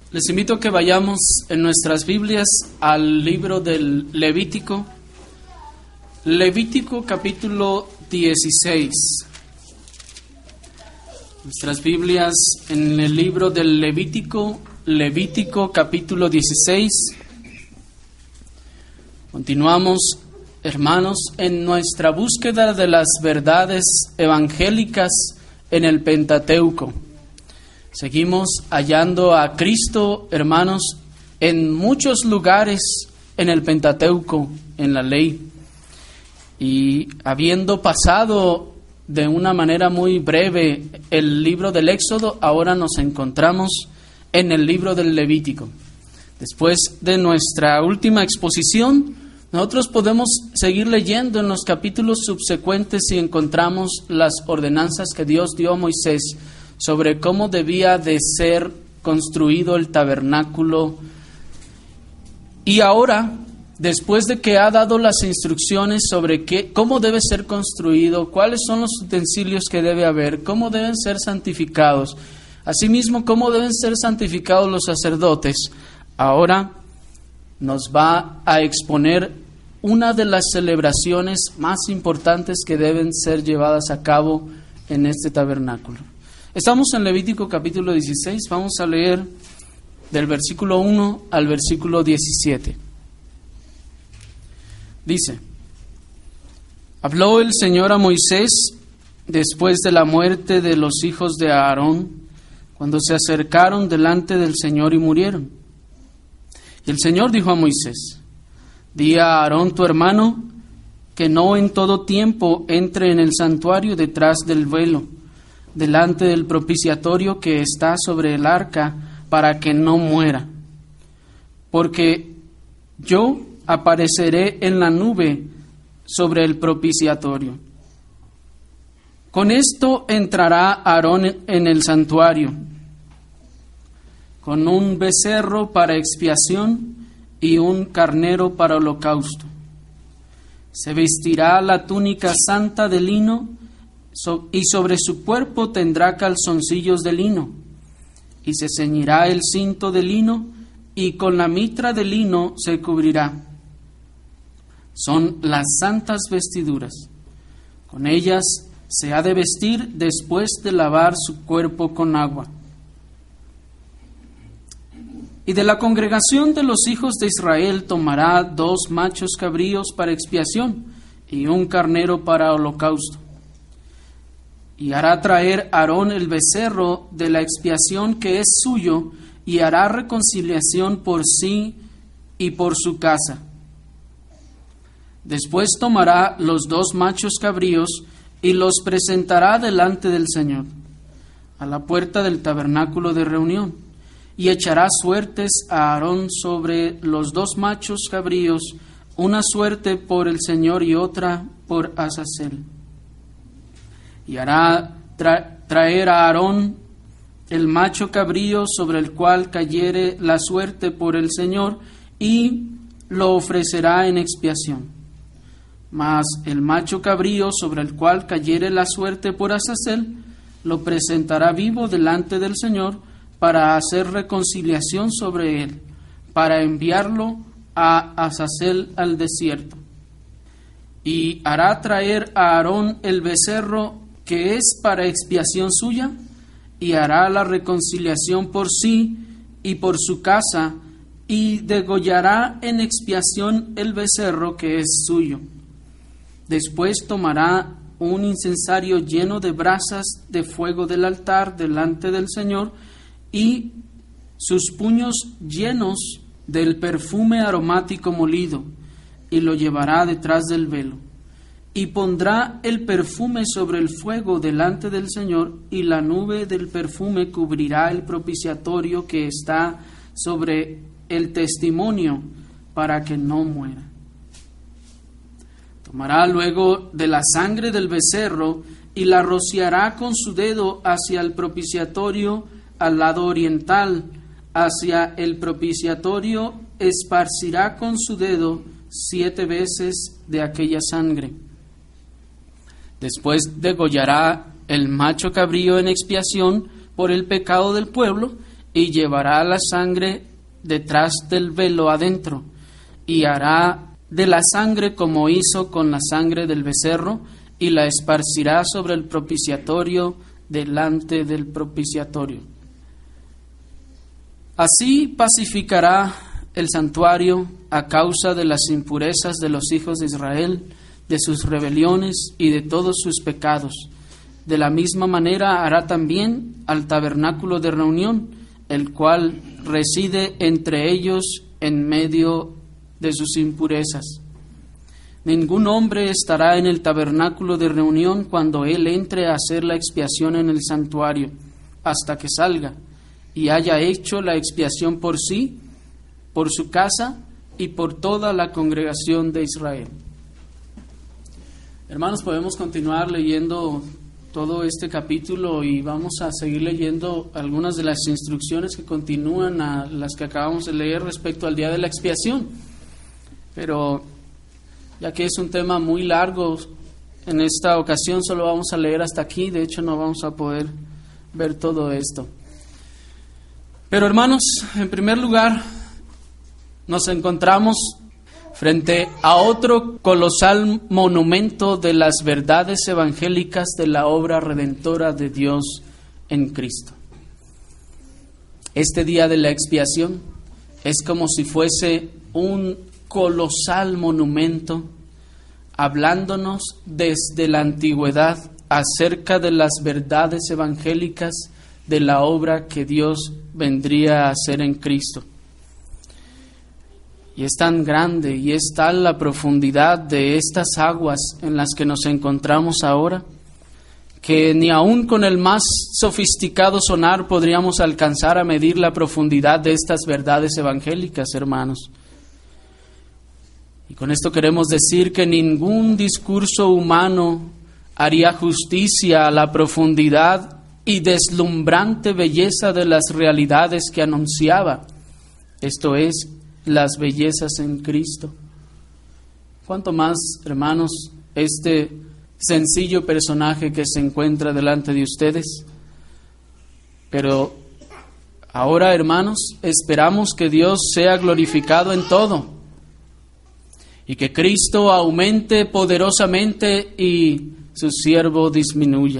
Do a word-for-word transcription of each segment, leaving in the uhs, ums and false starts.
Les invito a que vayamos en nuestras Biblias al libro del Levítico, Levítico capítulo dieciséis. Nuestras Biblias en el libro del Levítico, Levítico capítulo dieciséis. Continuamos, hermanos, en nuestra búsqueda de las verdades evangélicas en el Pentateuco. Seguimos hallando a Cristo, hermanos, en muchos lugares en el Pentateuco, en la ley. Y habiendo pasado de una manera muy breve el libro del Éxodo, ahora nos encontramos en el libro del Levítico. Después de nuestra última exposición, nosotros podemos seguir leyendo en los capítulos subsecuentes y encontramos las ordenanzas que Dios dio a Moisés sobre cómo debía de ser construido el tabernáculo. Y ahora, después de que ha dado las instrucciones sobre qué, cómo debe ser construido, cuáles son los utensilios que debe haber, cómo deben ser santificados, asimismo cómo deben ser santificados los sacerdotes, ahora nos va a exponer una de las celebraciones más importantes que deben ser llevadas a cabo en este tabernáculo. Estamos en Levítico capítulo dieciséis, vamos a leer del versículo uno al versículo diecisiete. Dice: Habló el Señor a Moisés después de la muerte de los hijos de Aarón, cuando se acercaron delante del Señor y murieron. Y el Señor dijo a Moisés: Di a Aarón tu hermano que no en todo tiempo entre en el santuario detrás del velo, delante del propiciatorio que está sobre el arca, para que no muera. Porque yo apareceré en la nube sobre el propiciatorio. Con esto entrará Aarón en el santuario, con un becerro para expiación y un carnero para holocausto. Se vestirá la túnica santa de lino, y sobre su cuerpo tendrá calzoncillos de lino, y se ceñirá el cinto de lino, y con la mitra de lino se cubrirá. Son las santas vestiduras. Con ellas se ha de vestir después de lavar su cuerpo con agua. Y de la congregación de los hijos de Israel tomará dos machos cabríos para expiación y un carnero para holocausto. Y hará traer Aarón el becerro de la expiación que es suyo, y hará reconciliación por sí y por su casa. Después tomará los dos machos cabríos y los presentará delante del Señor, a la puerta del tabernáculo de reunión, y echará suertes a Aarón sobre los dos machos cabríos, una suerte por el Señor y otra por Azazel. Y hará tra- traer a Aarón el macho cabrío sobre el cual cayere la suerte por el Señor, y lo ofrecerá en expiación. Mas el macho cabrío sobre el cual cayere la suerte por Azazel, lo presentará vivo delante del Señor para hacer reconciliación sobre él, para enviarlo a Azazel al desierto. Y hará traer a Aarón el becerro que es para expiación suya, y hará la reconciliación por sí y por su casa, y degollará en expiación el becerro que es suyo. Después tomará un incensario lleno de brasas de fuego del altar delante del Señor, y sus puños llenos del perfume aromático molido, y lo llevará detrás del velo. Y pondrá el perfume sobre el fuego delante del Señor, y la nube del perfume cubrirá el propiciatorio que está sobre el testimonio, para que no muera. Tomará luego de la sangre del becerro y la rociará con su dedo hacia el propiciatorio al lado oriental. Hacia el propiciatorio esparcirá con su dedo siete veces de aquella sangre. Después degollará el macho cabrío en expiación por el pecado del pueblo, y llevará la sangre detrás del velo adentro, y hará de la sangre como hizo con la sangre del becerro, y la esparcirá sobre el propiciatorio delante del propiciatorio. Así pacificará el santuario a causa de las impurezas de los hijos de Israel, de sus rebeliones y de todos sus pecados. De la misma manera hará también al tabernáculo de reunión, el cual reside entre ellos en medio de sus impurezas. Ningún hombre estará en el tabernáculo de reunión cuando él entre a hacer la expiación en el santuario, hasta que salga y haya hecho la expiación por sí, por su casa y por toda la congregación de Israel. Hermanos, podemos continuar leyendo todo este capítulo y vamos a seguir leyendo algunas de las instrucciones que continúan a las que acabamos de leer respecto al día de la expiación. Pero ya que es un tema muy largo, en esta ocasión solo vamos a leer hasta aquí. De hecho, no vamos a poder ver todo esto. Pero hermanos, en primer lugar, nos encontramos frente a otro colosal monumento de las verdades evangélicas de la obra redentora de Dios en Cristo. Este día de la expiación es como si fuese un colosal monumento hablándonos desde la antigüedad acerca de las verdades evangélicas de la obra que Dios vendría a hacer en Cristo. Y es tan grande y es tal la profundidad de estas aguas en las que nos encontramos ahora, que ni aun con el más sofisticado sonar podríamos alcanzar a medir la profundidad de estas verdades evangélicas, hermanos. Y con esto queremos decir que ningún discurso humano haría justicia a la profundidad y deslumbrante belleza de las realidades que anunciaba, esto es, las bellezas en Cristo. ¿Cuánto más, hermanos, este sencillo personaje que se encuentra delante de ustedes? Pero ahora, hermanos, esperamos que Dios sea glorificado en todo y que Cristo aumente poderosamente y su siervo disminuya.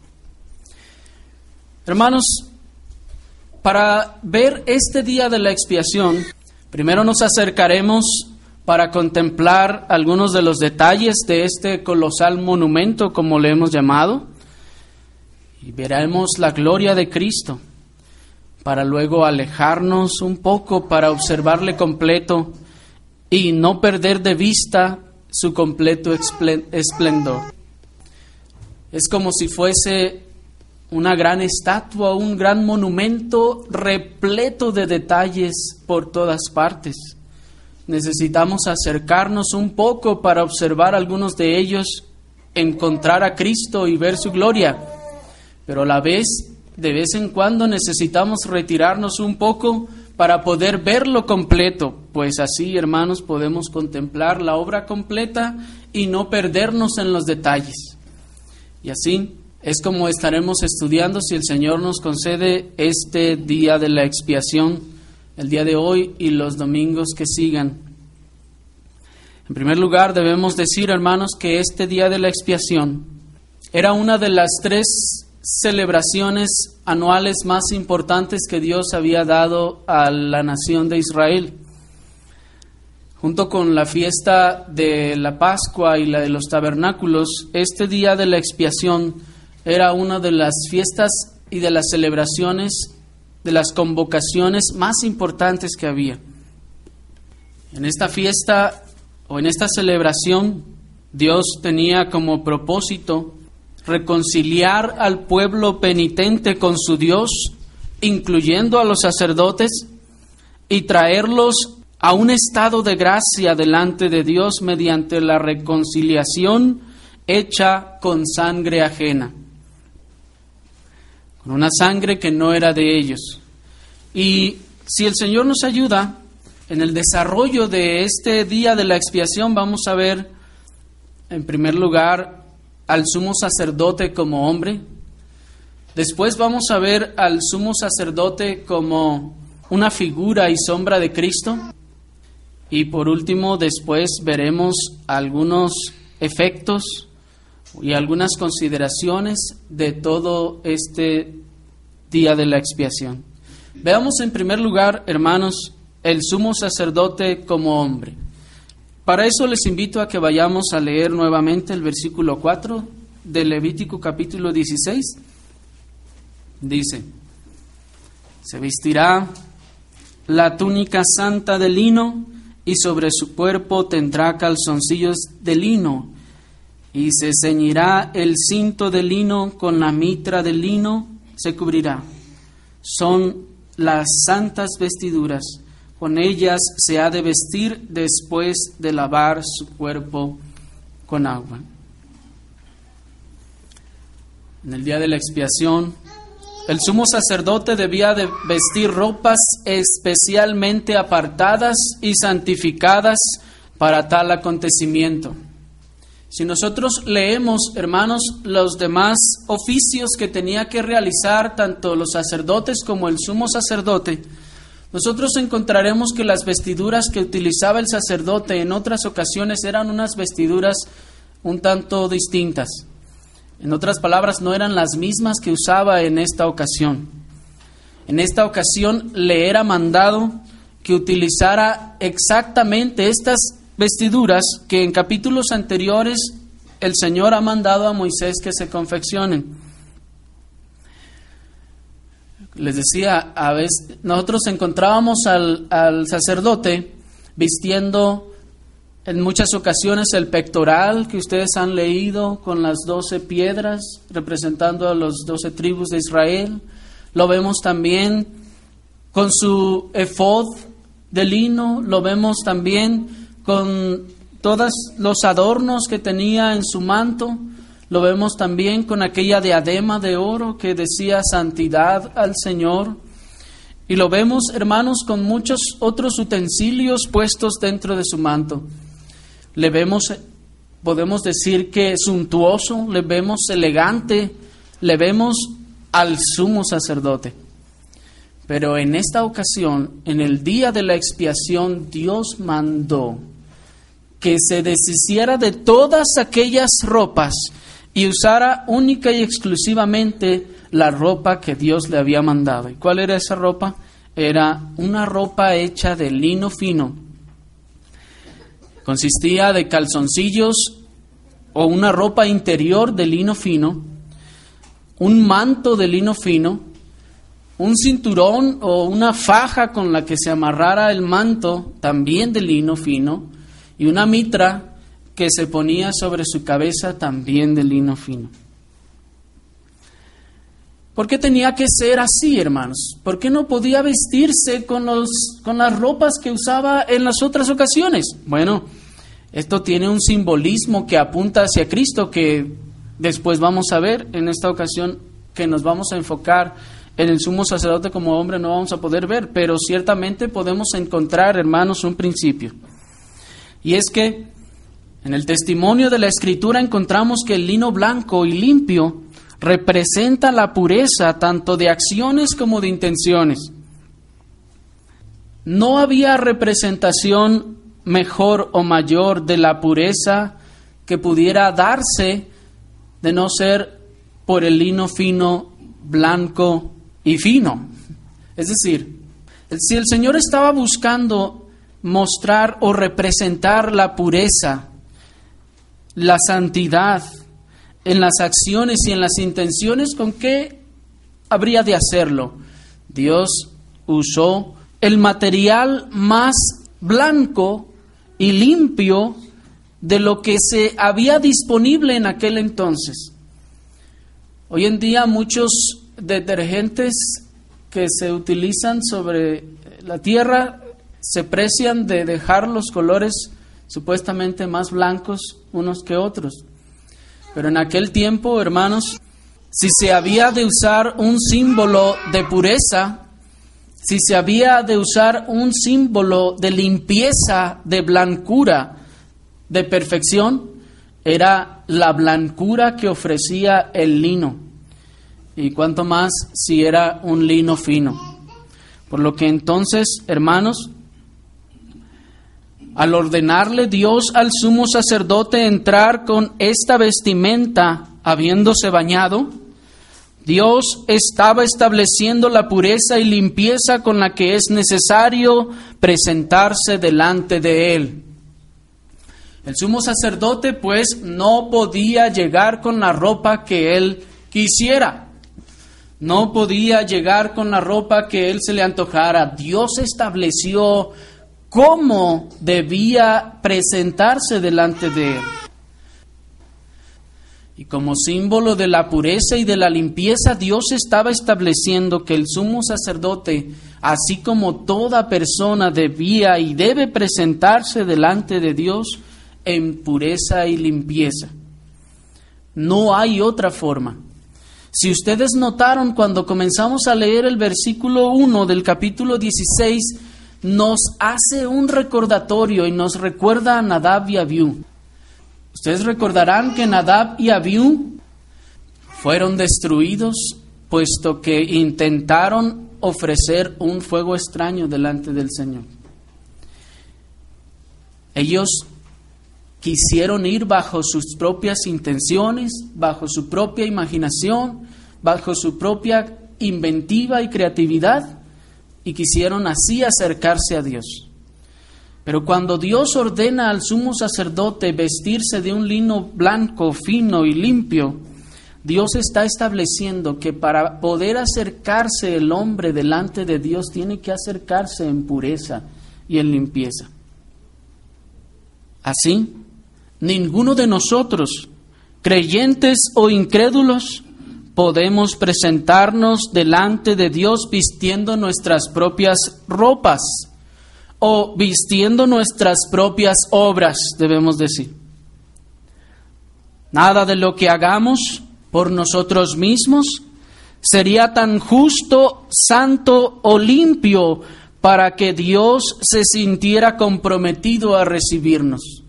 Hermanos, para ver este día de la expiación, primero nos acercaremos para contemplar algunos de los detalles de este colosal monumento, como le hemos llamado, y veremos la gloria de Cristo, para luego alejarnos un poco para observarle completo y no perder de vista su completo esplendor. Es como si fuese una gran estatua, un gran monumento repleto de detalles por todas partes. Necesitamos acercarnos un poco para observar algunos de ellos, encontrar a Cristo y ver su gloria. Pero a la vez, de vez en cuando necesitamos retirarnos un poco para poder verlo completo, pues así, hermanos, podemos contemplar la obra completa y no perdernos en los detalles. Y así es como estaremos estudiando, si el Señor nos concede, este día de la expiación, el día de hoy y los domingos que sigan. En primer lugar, debemos decir, hermanos, que este día de la expiación era una de las tres celebraciones anuales más importantes que Dios había dado a la nación de Israel. Junto con la fiesta de la Pascua y la de los tabernáculos, este día de la expiación era una de las fiestas y de las celebraciones, de las convocaciones más importantes que había. En esta fiesta o en esta celebración, Dios tenía como propósito reconciliar al pueblo penitente con su Dios, incluyendo a los sacerdotes, y traerlos a un estado de gracia delante de Dios mediante la reconciliación hecha con sangre ajena, con una sangre que no era de ellos. Y si el Señor nos ayuda, en el desarrollo de este día de la expiación vamos a ver, en primer lugar, al sumo sacerdote como hombre, Después vamos a ver al sumo sacerdote como una figura y sombra de Cristo. Y por último, después veremos algunos efectos y algunas consideraciones de todo este día de la expiación. Veamos en primer lugar, hermanos, el sumo sacerdote como hombre. Para eso les invito a que vayamos a leer nuevamente el versículo cuatro de Levítico capítulo dieciséis. Dice: se vestirá la túnica santa de lino, y sobre su cuerpo tendrá calzoncillos de lino, y se ceñirá el cinto de lino, con la mitra de lino se cubrirá. Son las santas vestiduras, con ellas se ha de vestir después de lavar su cuerpo con agua. En el día de la expiación, el sumo sacerdote debía de vestir ropas especialmente apartadas y santificadas para tal acontecimiento. Si nosotros leemos, hermanos, los demás oficios que tenía que realizar tanto los sacerdotes como el sumo sacerdote, nosotros encontraremos que las vestiduras que utilizaba el sacerdote en otras ocasiones eran unas vestiduras un tanto distintas. En otras palabras, no eran las mismas que usaba en esta ocasión. En esta ocasión le era mandado que utilizara exactamente estas vestiduras que en capítulos anteriores el Señor ha mandado a Moisés que se confeccionen. Les decía, a veces nosotros encontrábamos al, al sacerdote vistiendo en muchas ocasiones el pectoral que ustedes han leído con las doce piedras representando a las doce tribus de Israel. Lo vemos también con su efod de lino, lo vemos también con todos los adornos que tenía en su manto, lo vemos también con aquella diadema de oro que decía santidad al Señor. Y lo vemos, hermanos, con muchos otros utensilios puestos dentro de su manto. Le vemos, podemos decir que suntuoso, le vemos elegante, le vemos al sumo sacerdote. Pero en esta ocasión, en el día de la expiación, Dios mandó que se deshiciera de todas aquellas ropas y usara única y exclusivamente la ropa que Dios le había mandado. ¿Y cuál era esa ropa? Era una ropa hecha de lino fino. Consistía de calzoncillos o una ropa interior de lino fino, un manto de lino fino, un cinturón o una faja con la que se amarrara el manto, también de lino fino, y una mitra que se ponía sobre su cabeza, también de lino fino. ¿Por qué tenía que ser así, hermanos? ¿Por qué no podía vestirse con, los, con las ropas que usaba en las otras ocasiones? Bueno, esto tiene un simbolismo que apunta hacia Cristo, que después vamos a ver. En esta ocasión que nos vamos a enfocar en el sumo sacerdote como hombre no vamos a poder ver, pero ciertamente podemos encontrar, hermanos, un principio. Y es que en el testimonio de la Escritura encontramos que el lino blanco y limpio representa la pureza tanto de acciones como de intenciones. No había representación mejor o mayor de la pureza que pudiera darse de no ser por el lino fino, blanco y fino. Es decir, si el Señor estaba buscando mostrar o representar la pureza, la santidad en las acciones y en las intenciones, ¿con qué habría de hacerlo? Dios usó el material más blanco y limpio de lo que se había disponible en aquel entonces. Hoy en día muchos detergentes que se utilizan sobre la tierra se precian de dejar los colores supuestamente más blancos unos que otros. Pero en aquel tiempo, hermanos, si se había de usar un símbolo de pureza, si se había de usar un símbolo de limpieza, de blancura, de perfección, era la blancura que ofrecía el lino. y cuanto más si era un lino fino. Por lo que entonces, hermanos, al ordenarle Dios al sumo sacerdote entrar con esta vestimenta, habiéndose bañado, Dios estaba estableciendo la pureza y limpieza con la que es necesario presentarse delante de Él. El sumo sacerdote, pues, no podía llegar con la ropa que él quisiera. No podía llegar con la ropa que él se le antojara. Dios estableció cómo debía presentarse delante de Él. Y como símbolo de la pureza y de la limpieza, Dios estaba estableciendo que el sumo sacerdote, así como toda persona, debía y debe presentarse delante de Dios en pureza y limpieza. No hay otra forma. Si ustedes notaron, cuando comenzamos a leer el versículo uno del capítulo dieciséis, nos hace un recordatorio y nos recuerda a Nadab y Abiú. Ustedes recordarán que Nadab y Abiú fueron destruidos puesto que intentaron ofrecer un fuego extraño delante del Señor. Ellos quisieron ir bajo sus propias intenciones, bajo su propia imaginación, bajo su propia inventiva y creatividad, y quisieron así acercarse a Dios. Pero cuando Dios ordena al sumo sacerdote vestirse de un lino blanco, fino y limpio, Dios está estableciendo que para poder acercarse el hombre delante de Dios tiene que acercarse en pureza y en limpieza. Así, ninguno de nosotros, creyentes o incrédulos, podemos presentarnos delante de Dios vistiendo nuestras propias ropas o vistiendo nuestras propias obras, debemos decir. Nada de lo que hagamos por nosotros mismos sería tan justo, santo o limpio para que Dios se sintiera comprometido a recibirnos.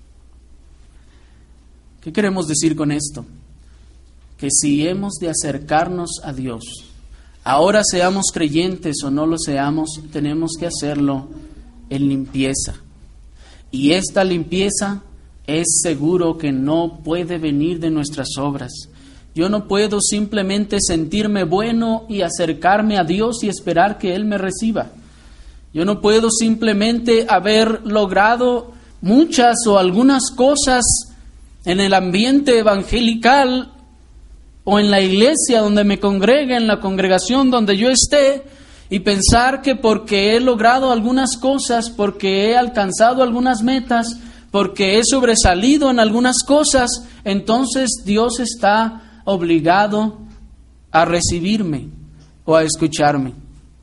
¿Qué queremos decir con esto? Que si hemos de acercarnos a Dios, ahora seamos creyentes o no lo seamos, tenemos que hacerlo en limpieza. Y esta limpieza es seguro que no puede venir de nuestras obras. Yo no puedo simplemente sentirme bueno y acercarme a Dios y esperar que Él me reciba. Yo no puedo simplemente haber logrado muchas o algunas cosas en el ambiente evangelical o en la iglesia donde me congregue, en la congregación donde yo esté, y pensar que porque he logrado algunas cosas, porque he alcanzado algunas metas, porque he sobresalido en algunas cosas, entonces Dios está obligado a recibirme o a escucharme.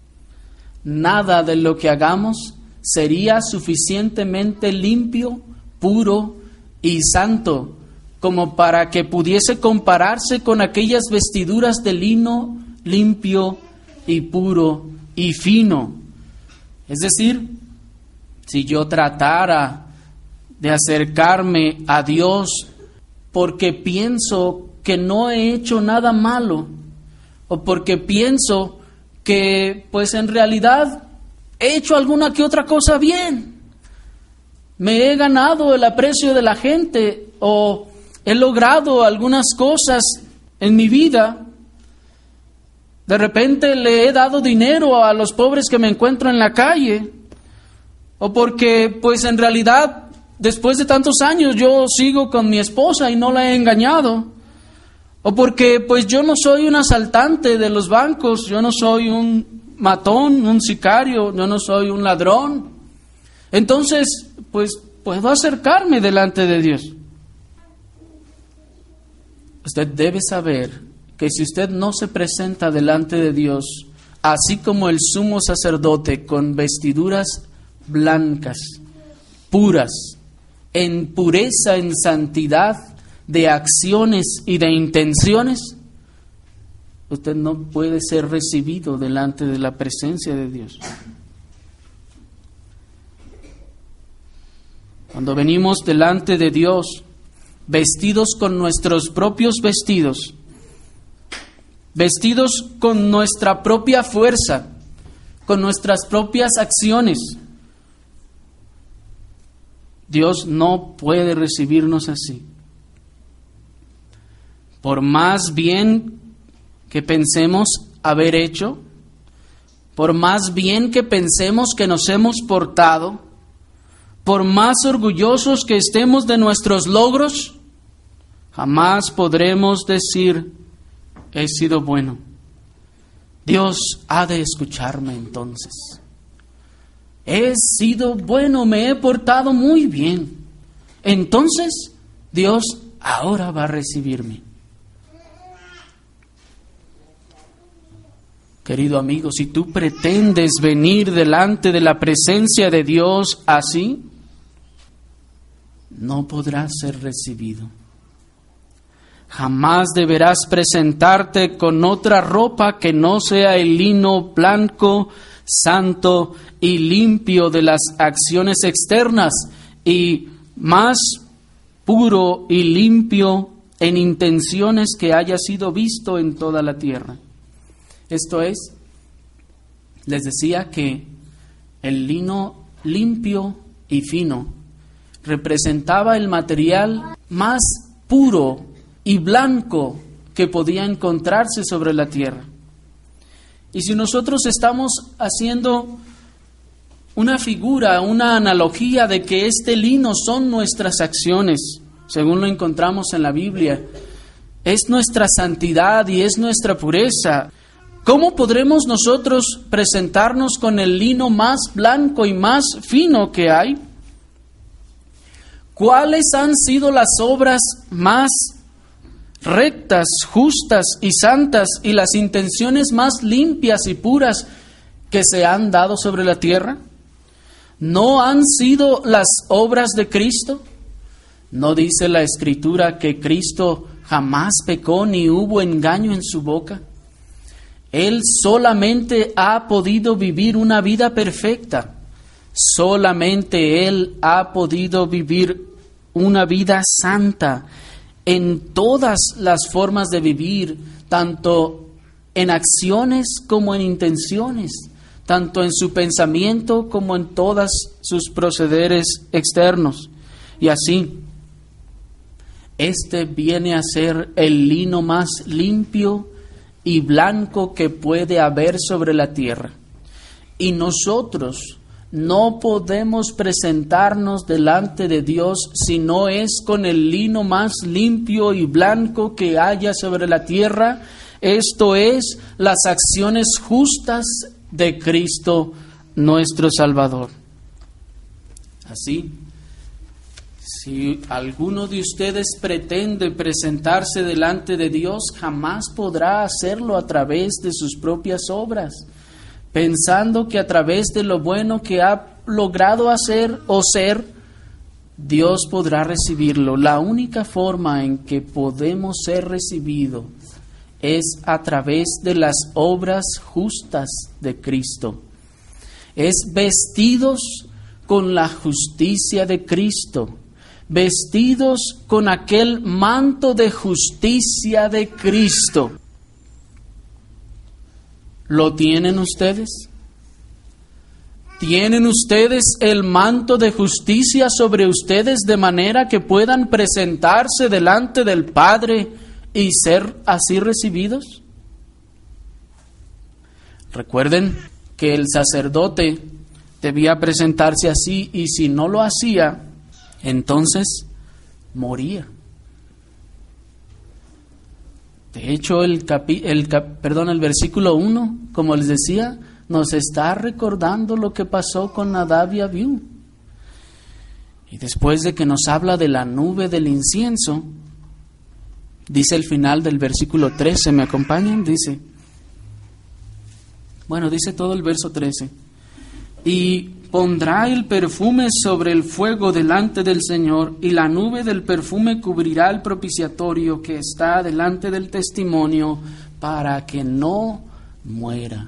Nada de lo que hagamos sería suficientemente limpio, puro y santo como para que pudiese compararse con aquellas vestiduras de lino limpio y puro y fino. Es decir, si yo tratara de acercarme a Dios porque pienso que no he hecho nada malo, o porque pienso que pues en realidad he hecho alguna que otra cosa bien, me he ganado el aprecio de la gente o he logrado algunas cosas en mi vida, de repente le he dado dinero a los pobres que me encuentro en la calle, o porque pues en realidad después de tantos años yo sigo con mi esposa y no la he engañado, o porque pues yo no soy un asaltante de los bancos, yo no soy un matón, un sicario, yo no soy un ladrón, entonces pues puedo acercarme delante de Dios. Usted debe saber que si usted no se presenta delante de Dios, así como el sumo sacerdote con vestiduras blancas, puras, en pureza, en santidad de acciones y de intenciones, usted no puede ser recibido delante de la presencia de Dios. Cuando venimos delante de Dios, vestidos con nuestros propios vestidos, vestidos con nuestra propia fuerza, con nuestras propias acciones. Dios no puede recibirnos así. Por más bien que pensemos haber hecho, por más bien que pensemos que nos hemos portado, por más orgullosos que estemos de nuestros logros, jamás podremos decir, he sido bueno. Dios ha de escucharme entonces. He sido bueno, me he portado muy bien. Entonces, Dios ahora va a recibirme. Querido amigo, si tú pretendes venir delante de la presencia de Dios así, no podrás ser recibido. Jamás deberás presentarte con otra ropa que no sea el lino blanco, santo y limpio de las acciones externas, y más puro y limpio en intenciones que haya sido visto en toda la tierra. Esto es, les decía que el lino limpio y fino representaba el material más puro y blanco que podía encontrarse sobre la tierra. Y si nosotros estamos haciendo una figura, una analogía de que este lino son nuestras acciones, según lo encontramos en la Biblia, es nuestra santidad y es nuestra pureza, ¿cómo podremos nosotros presentarnos con el lino más blanco y más fino que hay? ¿Cuáles han sido las obras más rectas, justas y santas y las intenciones más limpias y puras que se han dado sobre la tierra? ¿No han sido las obras de Cristo? ¿No dice la Escritura que Cristo jamás pecó ni hubo engaño en su boca? Él solamente ha podido vivir una vida perfecta. Solamente Él ha podido vivir una vida santa en todas las formas de vivir, tanto en acciones como en intenciones, tanto en su pensamiento como en todos sus procederes externos. Y así, este viene a ser el lino más limpio y blanco que puede haber sobre la tierra. Y nosotros no podemos presentarnos delante de Dios si no es con el lino más limpio y blanco que haya sobre la tierra, esto es, las acciones justas de Cristo nuestro Salvador. Así, si alguno de ustedes pretende presentarse delante de Dios, jamás podrá hacerlo a través de sus propias obras, pensando que a través de lo bueno que ha logrado hacer o ser, Dios podrá recibirlo. La única forma en que podemos ser recibidos es a través de las obras justas de Cristo. Es vestidos con la justicia de Cristo, vestidos con aquel manto de justicia de Cristo. ¿Lo tienen ustedes? ¿Tienen ustedes el manto de justicia sobre ustedes de manera que puedan presentarse delante del Padre y ser así recibidos? Recuerden que el sacerdote debía presentarse así, y si no lo hacía, entonces moría. De hecho, el, capi, el, cap, perdón, el versículo uno, como les decía, nos está recordando lo que pasó con Nadab y Abiú. Y después de que nos habla de la nube del incienso, dice el final del versículo trece, ¿me acompañan? Dice, bueno, dice todo el verso trece. Y pondrá el perfume sobre el fuego delante del Señor, y la nube del perfume cubrirá el propiciatorio que está delante del testimonio, para que no muera.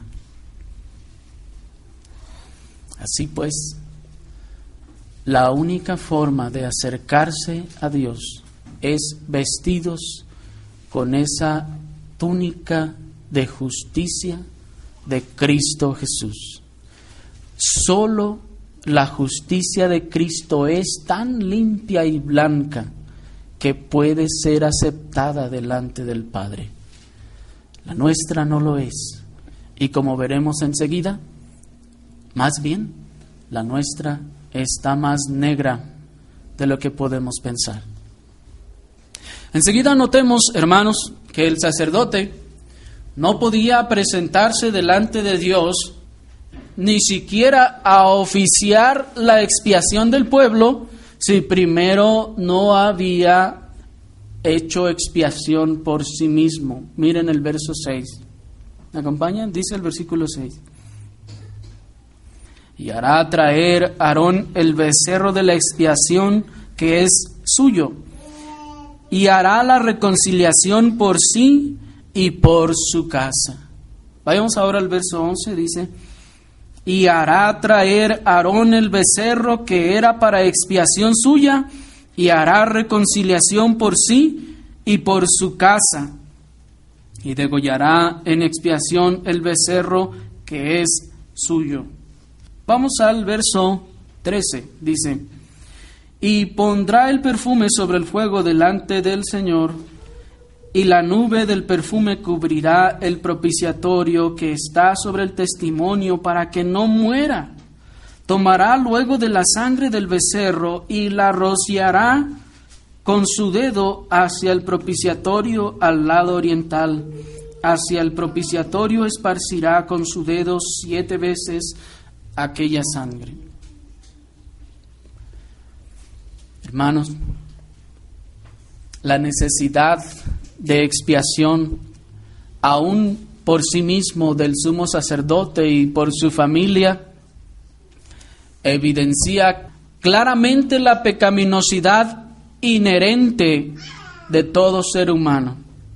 Así pues, la única forma de acercarse a Dios es vestidos con esa túnica de justicia de Cristo Jesús. Solo la justicia de Cristo es tan limpia y blanca que puede ser aceptada delante del Padre. La nuestra no lo es. Y como veremos enseguida, más bien, la nuestra está más negra de lo que podemos pensar. Enseguida notemos, hermanos, que el sacerdote no podía presentarse delante de Dios ni siquiera a oficiar la expiación del pueblo si primero no había hecho expiación por sí mismo. Miren el verso seis. ¿Me acompañan? Dice el versículo seis. Y hará traer Aarón el becerro de la expiación que es suyo, y hará la reconciliación por sí y por su casa. Vayamos ahora al verso once, dice: y hará traer Aarón el becerro que era para expiación suya, y hará reconciliación por sí y por su casa, y degollará en expiación el becerro que es suyo. Vamos al verso trece, dice: y pondrá el perfume sobre el fuego delante del Señor, y la nube del perfume cubrirá el propiciatorio que está sobre el testimonio para que no muera. Tomará luego de la sangre del becerro y la rociará con su dedo hacia el propiciatorio al lado oriental. Hacia el propiciatorio esparcirá con su dedo siete veces aquella sangre. Hermanos, la necesidad de expiación, aún por sí mismo, del sumo sacerdote y por su familia, evidencia claramente la pecaminosidad inherente de todo ser humano.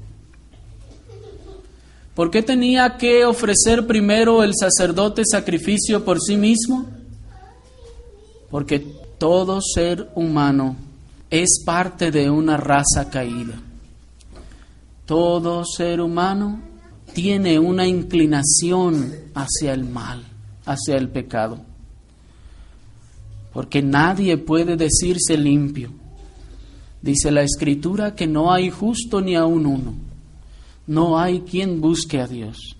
¿Por qué tenía que ofrecer primero el sacerdote sacrificio por sí mismo? Porque todo ser humano es parte de una raza caída. Todo ser humano tiene una inclinación hacia el mal, hacia el pecado. Porque nadie puede decirse limpio. Dice la Escritura que no hay justo ni aun uno. No hay quien busque a Dios.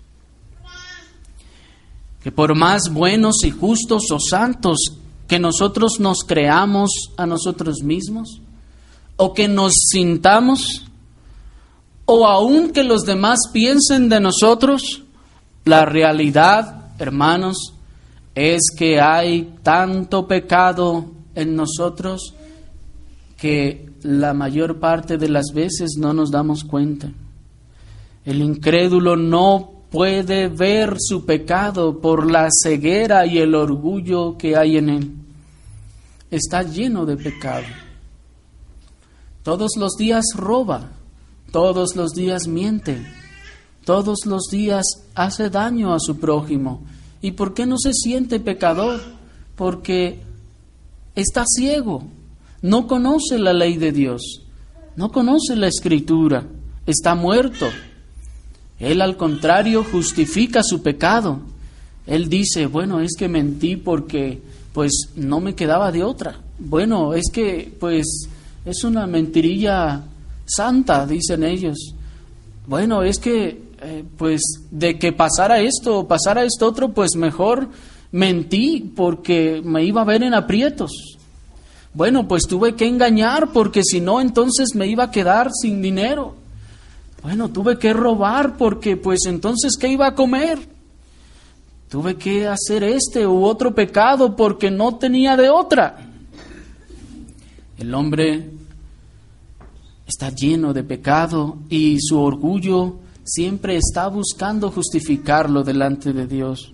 Que por más buenos y justos o santos que nosotros nos creamos a nosotros mismos, o que nos sintamos, o aun que los demás piensen de nosotros, la realidad, hermanos, es que hay tanto pecado en nosotros que la mayor parte de las veces no nos damos cuenta. El incrédulo no puede ver su pecado por la ceguera y el orgullo que hay en él. Está lleno de pecado. Todos los días roba, todos los días miente, todos los días hace daño a su prójimo. ¿Y por qué no se siente pecador? Porque está ciego, no conoce la ley de Dios, no conoce la Escritura, está muerto. Él, al contrario, justifica su pecado. Él dice, bueno, es que mentí porque pues no me quedaba de otra. Bueno, es que pues es una mentirilla santa, dicen ellos. Bueno, es que eh, pues de que pasara esto o pasara esto otro, pues mejor mentí porque me iba a ver en aprietos. Bueno, pues tuve que engañar porque si no, entonces me iba a quedar sin dinero. Bueno, tuve que robar porque pues entonces ¿qué iba a comer? Tuve que hacer este u otro pecado porque no tenía de otra. El hombre está lleno de pecado y su orgullo siempre está buscando justificarlo delante de Dios.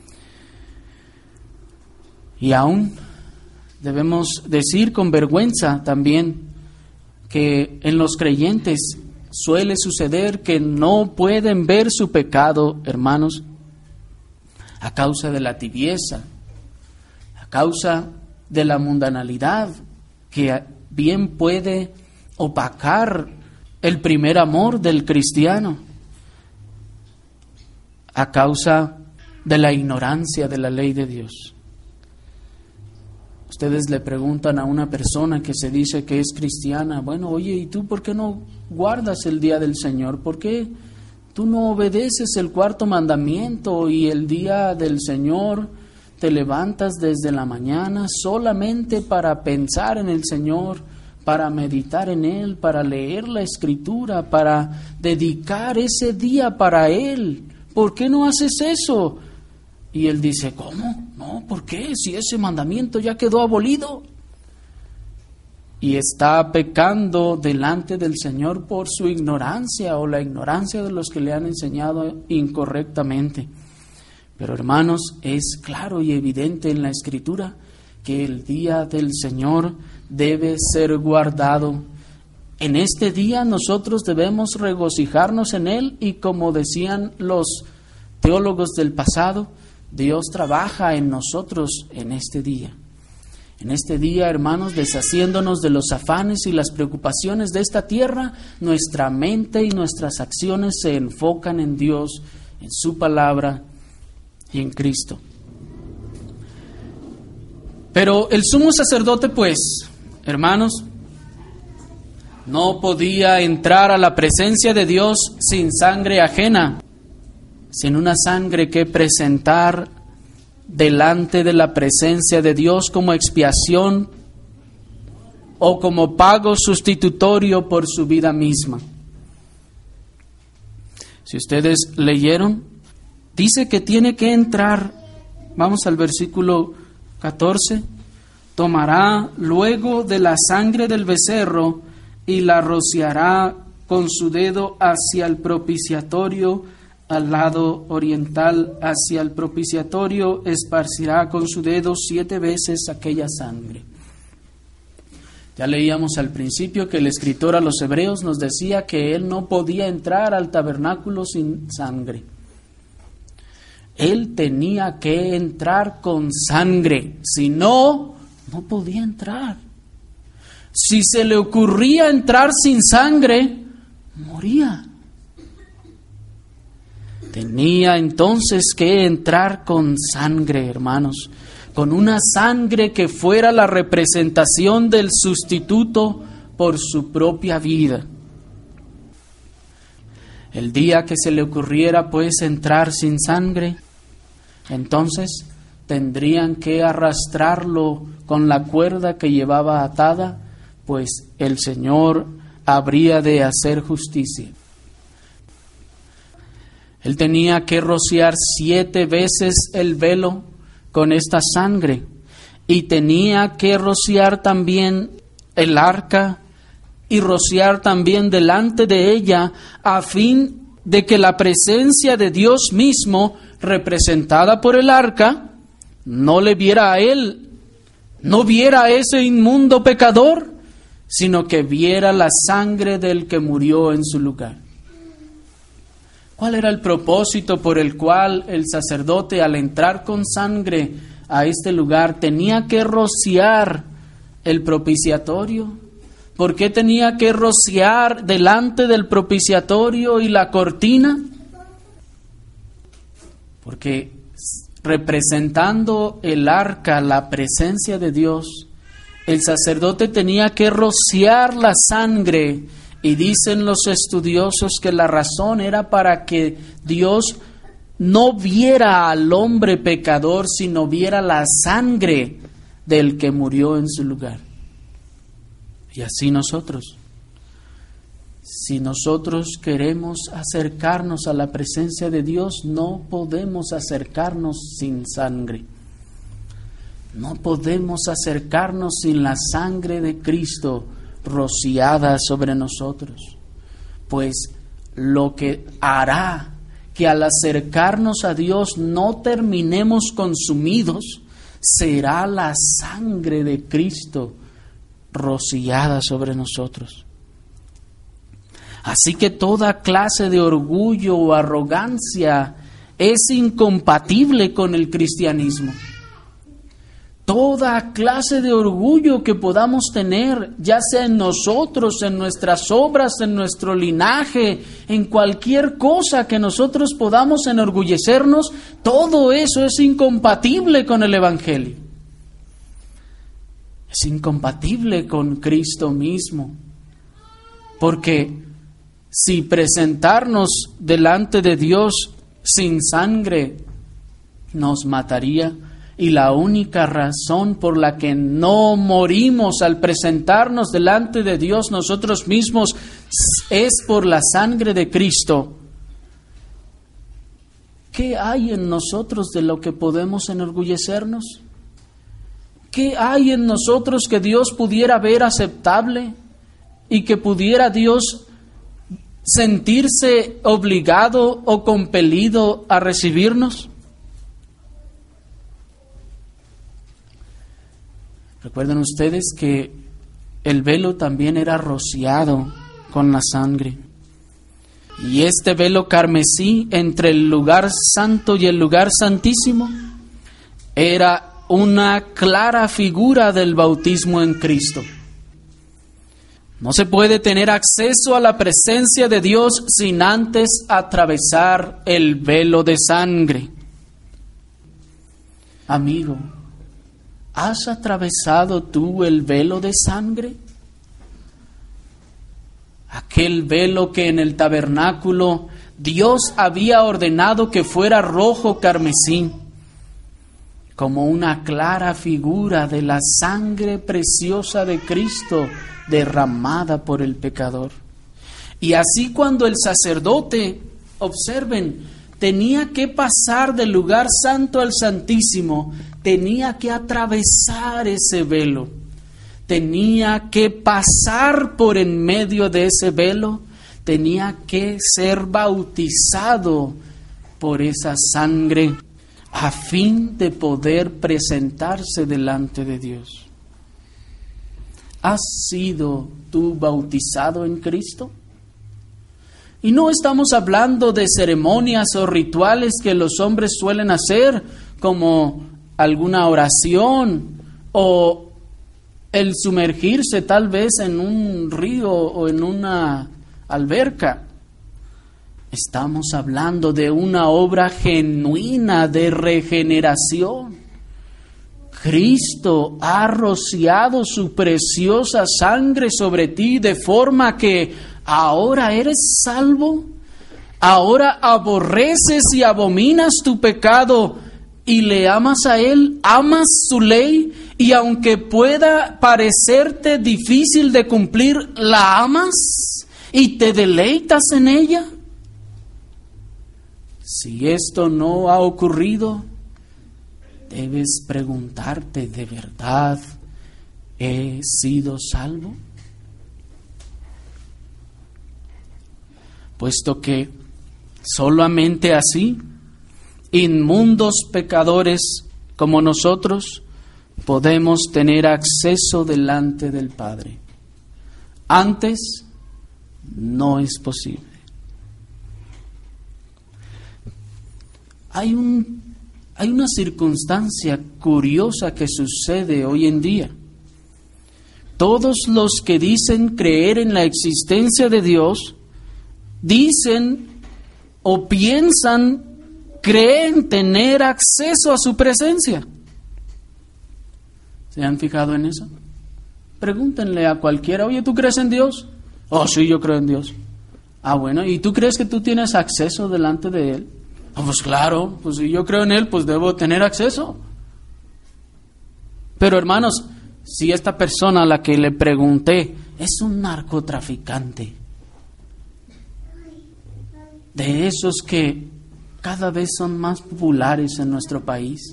Y aún debemos decir con vergüenza también que en los creyentes suele suceder que no pueden ver su pecado, hermanos, a causa de la tibieza, a causa de la mundanalidad que bien puede opacar el primer amor del cristiano. a causa de la ignorancia de la ley de Dios. Ustedes le preguntan a una persona que se dice que es cristiana, bueno, oye, ¿y tú por qué no guardas el día del Señor? ¿Por qué tú no obedeces el cuarto mandamiento y el día del Señor te levantas desde la mañana solamente para pensar en el Señor, para meditar en Él, para leer la Escritura, para dedicar ese día para Él? ¿Por qué no haces eso? Y él dice, ¿cómo? No, ¿por qué? Si ese mandamiento ya quedó abolido. Y está pecando delante del Señor por su ignorancia o la ignorancia de los que le han enseñado incorrectamente. Pero hermanos, es claro y evidente en la Escritura que el día del Señor debe ser guardado. En este día nosotros debemos regocijarnos en Él y, como decían los teólogos del pasado, Dios trabaja en nosotros en este día. En este día, hermanos, deshaciéndonos de los afanes y las preocupaciones de esta tierra, nuestra mente y nuestras acciones se enfocan en Dios, en su palabra y en Cristo. Pero el sumo sacerdote, pues, hermanos, no podía entrar a la presencia de Dios sin sangre ajena, sin una sangre que presentar delante de la presencia de Dios como expiación o como pago sustitutorio por su vida misma. Si ustedes leyeron, dice que tiene que entrar, vamos al versículo catorce, tomará luego de la sangre del becerro y la rociará con su dedo hacia el propiciatorio, al lado oriental, hacia el propiciatorio, esparcirá con su dedo siete veces aquella sangre. Ya leíamos al principio que el escritor a los hebreos nos decía que él no podía entrar al tabernáculo sin sangre. Él tenía que entrar con sangre, si no, no podía entrar. Si se le ocurría entrar sin sangre, moría. Tenía entonces que entrar con sangre, hermanos, con una sangre que fuera la representación del sustituto por su propia vida. El día que se le ocurriera, pues, entrar sin sangre, entonces tendrían que arrastrarlo con la cuerda que llevaba atada, pues el Señor habría de hacer justicia. Él tenía que rociar siete veces el velo con esta sangre y tenía que rociar también el arca y rociar también delante de ella a fin de que la presencia de Dios mismo, representada por el arca, no le viera a él, no viera a ese inmundo pecador, sino que viera la sangre del que murió en su lugar. ¿Cuál era el propósito por el cual el sacerdote, al entrar con sangre a este lugar, tenía que rociar el propiciatorio? ¿Por qué tenía que rociar delante del propiciatorio y la cortina? Porque representando el arca, la presencia de Dios, el sacerdote tenía que rociar la sangre. Y dicen los estudiosos que la razón era para que Dios no viera al hombre pecador, sino viera la sangre del que murió en su lugar. Y así nosotros, si nosotros queremos acercarnos a la presencia de Dios, no podemos acercarnos sin sangre. No podemos acercarnos sin la sangre de Cristo rociada sobre nosotros, pues lo que hará que al acercarnos a Dios no terminemos consumidos será la sangre de Cristo rociada sobre nosotros. Así que toda clase de orgullo o arrogancia es incompatible con el cristianismo. toda clase de orgullo que podamos tener, ya sea en nosotros, en nuestras obras, en nuestro linaje, en cualquier cosa que nosotros podamos enorgullecernos, todo eso es incompatible con el Evangelio. Es incompatible con Cristo mismo. Porque si presentarnos delante de Dios sin sangre nos mataría, y la única razón por la que no morimos al presentarnos delante de Dios nosotros mismos es por la sangre de Cristo, ¿qué hay en nosotros de lo que podemos enorgullecernos? ¿Qué hay en nosotros que Dios pudiera ver aceptable y que pudiera Dios sentirse obligado o compelido a recibirnos? Recuerden ustedes que el velo también era rociado con la sangre. Y este velo carmesí entre el lugar santo y el lugar santísimo era una clara figura del bautismo en Cristo. No se puede tener acceso a la presencia de Dios sin antes atravesar el velo de sangre. Amigo, ¿has atravesado tú el velo de sangre? Aquel velo que en el tabernáculo Dios había ordenado que fuera rojo carmesí, como una clara figura de la sangre preciosa de Cristo derramada por el pecador. Y así cuando el sacerdote, observen, tenía que pasar del lugar santo al santísimo, tenía que atravesar ese velo, tenía que pasar por en medio de ese velo, tenía que ser bautizado por esa sangre a fin de poder presentarse delante de Dios. ¿Has sido tú bautizado en Cristo? Y no estamos hablando de ceremonias o rituales que los hombres suelen hacer, como alguna oración o el sumergirse tal vez en un río o en una alberca. Estamos hablando de una obra genuina de regeneración. Cristo ha rociado su preciosa sangre sobre ti de forma que ahora eres salvo, ahora aborreces y abominas tu pecado y le amas a Él, amas su ley, y aunque pueda parecerte difícil de cumplir, la amas y te deleitas en ella. Si esto no ha ocurrido, debes preguntarte, ¿de verdad he sido salvo? Puesto que solamente así, inmundos pecadores como nosotros, podemos tener acceso delante del Padre. Antes, no es posible. Hay un, hay una circunstancia curiosa que sucede hoy en día. Todos los que dicen creer en la existencia de Dios, dicen o piensan, creen tener acceso a su presencia. ¿Se han fijado en eso? Pregúntenle a cualquiera, oye, ¿tú crees en Dios? Oh, sí, yo creo en Dios. Ah, bueno, ¿y tú crees que tú tienes acceso delante de Él? Ah, pues claro, pues si yo creo en Él, pues debo tener acceso. Pero hermanos, si esta persona a la que le pregunté es un narcotraficante, de esos que cada vez son más populares en nuestro país,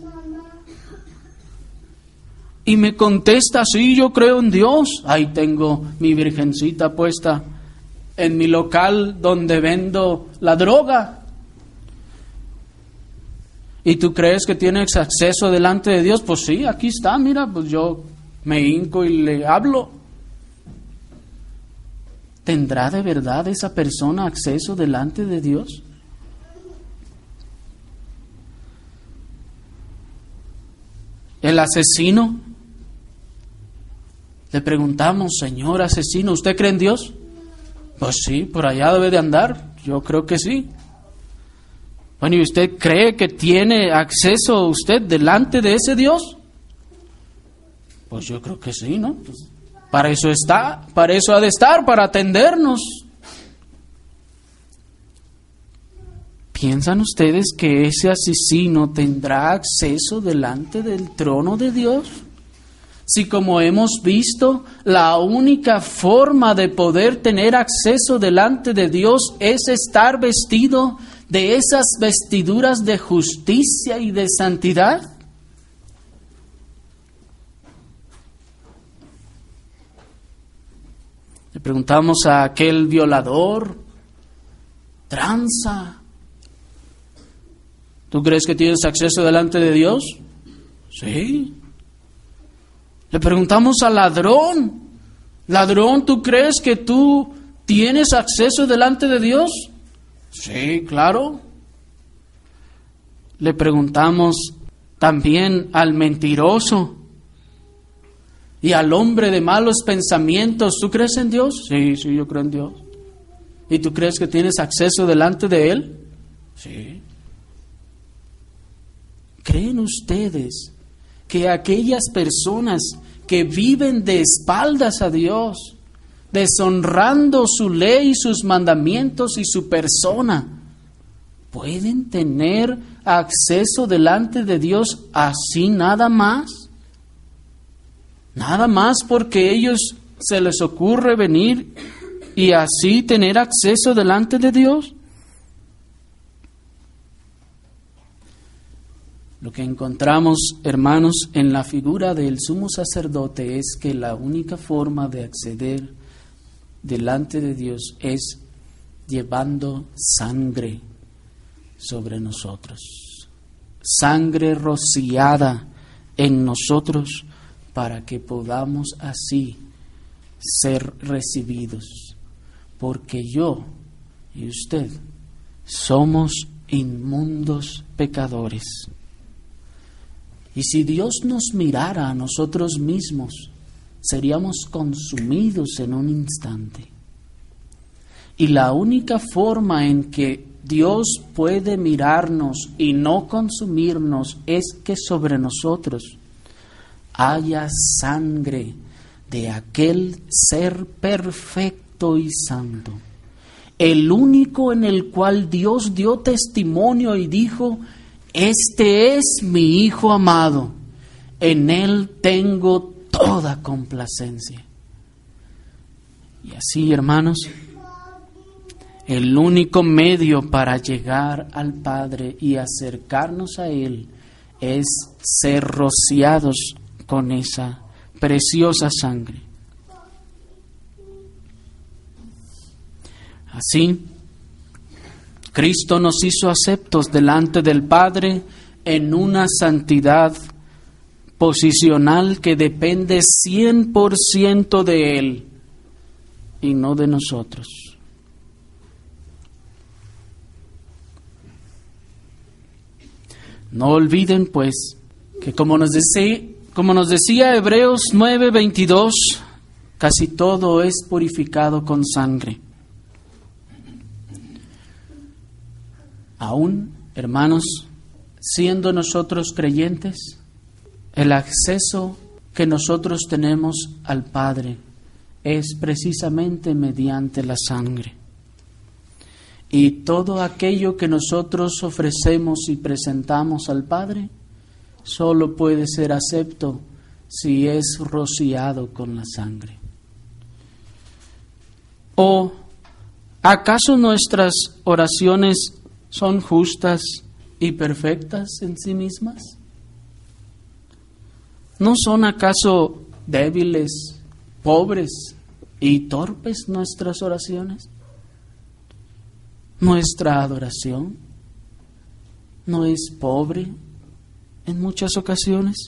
y me contesta, sí, yo creo en Dios, ahí tengo mi virgencita puesta en mi local donde vendo la droga, ¿y tú crees que tienes acceso delante de Dios? Pues sí, aquí está, mira, pues yo me hinco y le hablo. ¿Tendrá de verdad esa persona acceso delante de Dios? el asesino. Le preguntamos, señor asesino, ¿usted cree en Dios? Pues sí, por allá debe de andar. Yo creo que sí. Bueno, ¿y usted cree que tiene acceso usted delante de ese Dios? Pues yo creo que sí, ¿no? Pues para eso está, para eso ha de estar, para atendernos. ¿Piensan ustedes que ese asesino tendrá acceso delante del trono de Dios? Si, como hemos visto, la única forma de poder tener acceso delante de Dios es estar vestido de esas vestiduras de justicia y de santidad. Le preguntamos a aquel violador, tranza, ¿tú crees que tienes acceso delante de Dios? Sí. Le preguntamos al ladrón, ladrón, ¿tú crees que tú tienes acceso delante de Dios? Sí, claro. Le preguntamos también al mentiroso y al hombre de malos pensamientos, ¿tú crees en Dios? Sí, sí, yo creo en Dios. ¿Y tú crees que tienes acceso delante de Él? Sí. ¿Creen ustedes que aquellas personas que viven de espaldas a Dios, deshonrando su ley, sus mandamientos y su persona, pueden tener acceso delante de Dios así nada más? Nada más porque a ellos se les ocurre venir y así tener acceso delante de Dios. Lo que encontramos, hermanos, en la figura del sumo sacerdote es que la única forma de acceder delante de Dios es llevando sangre sobre nosotros, sangre rociada en nosotros para que podamos así ser recibidos, porque yo y usted somos inmundos pecadores. Y si Dios nos mirara a nosotros mismos, seríamos consumidos en un instante. Y la única forma en que Dios puede mirarnos y no consumirnos es que sobre nosotros haya sangre de aquel ser perfecto y santo, el único en el cual Dios dio testimonio y dijo: este es mi Hijo amado, en Él tengo toda complacencia. Y así, hermanos, el único medio para llegar al Padre y acercarnos a Él es ser rociados con esa preciosa sangre. Así, Cristo nos hizo aceptos delante del Padre en una santidad posicional que depende cien por ciento de Él y no de nosotros. No olviden, pues, que como nos decía, como nos decía Hebreos nueve veintidós, casi todo es purificado con sangre. Aún, hermanos, siendo nosotros creyentes, el acceso que nosotros tenemos al Padre es precisamente mediante la sangre. Y todo aquello que nosotros ofrecemos y presentamos al Padre solo puede ser acepto si es rociado con la sangre. ¿O acaso nuestras oraciones son justas y perfectas en sí mismas? ¿No son acaso débiles, pobres y torpes nuestras oraciones? ¿Nuestra adoración no es pobre en muchas ocasiones?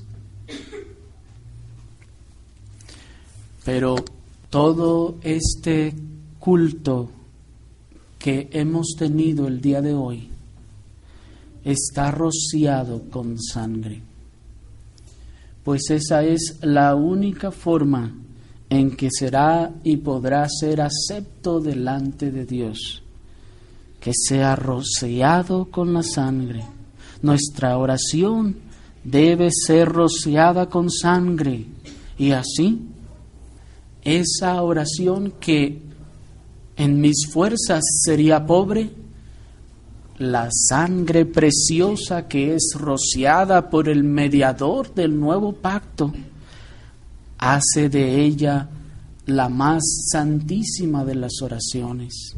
Pero todo este culto que hemos tenido el día de hoy está rociado con sangre, pues esa es la única forma en que será y podrá ser acepto delante de Dios, que sea rociado con la sangre. Nuestra oración debe ser rociada con sangre, y así esa oración que en mis fuerzas sería pobre, la sangre preciosa que es rociada por el mediador del nuevo pacto hace de ella la más santísima de las oraciones.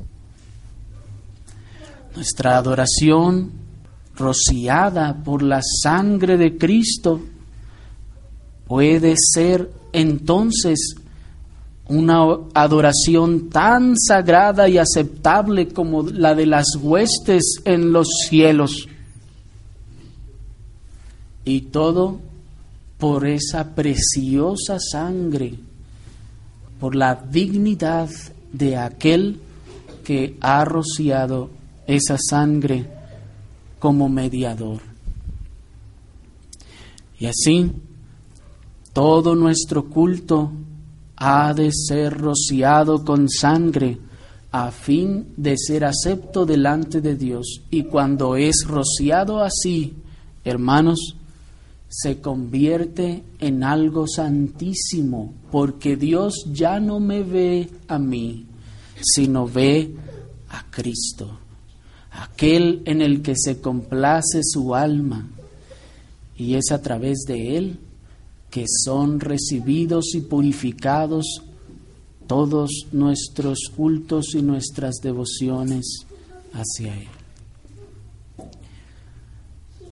Nuestra adoración rociada por la sangre de Cristo puede ser entonces una adoración tan sagrada y aceptable como la de las huestes en los cielos. Y todo por esa preciosa sangre, por la dignidad de aquel que ha rociado esa sangre como mediador. Y así, todo nuestro culto ha de ser rociado con sangre a fin de ser acepto delante de Dios. Y cuando es rociado así, hermanos, se convierte en algo santísimo, porque Dios ya no me ve a mí, sino ve a Cristo, aquel en el que se complace su alma, y es a través de Él que son recibidos y purificados todos nuestros cultos y nuestras devociones hacia Él.